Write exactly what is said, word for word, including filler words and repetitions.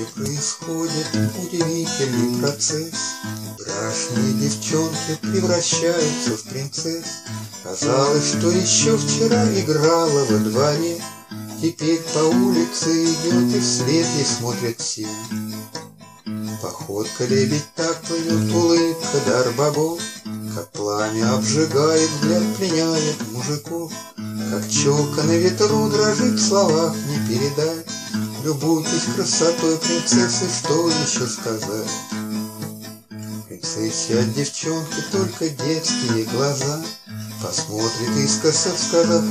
происходит удивительный процесс. Страшные девчонки превращаются в принцесс. Казалось, что еще вчера играла во дворе, теперь по улице идет и вслед ей смотрят все. Походка лебедь так плывет, улыбка дар богов, как пламя обжигает, взгляд пленяет мужиков. Как челка на ветру дрожит, в словах не передать. Любуйтесь красотой принцессы, что еще сказать? Принцессе от девчонки только детские глаза, посмотрит искоса, сказав: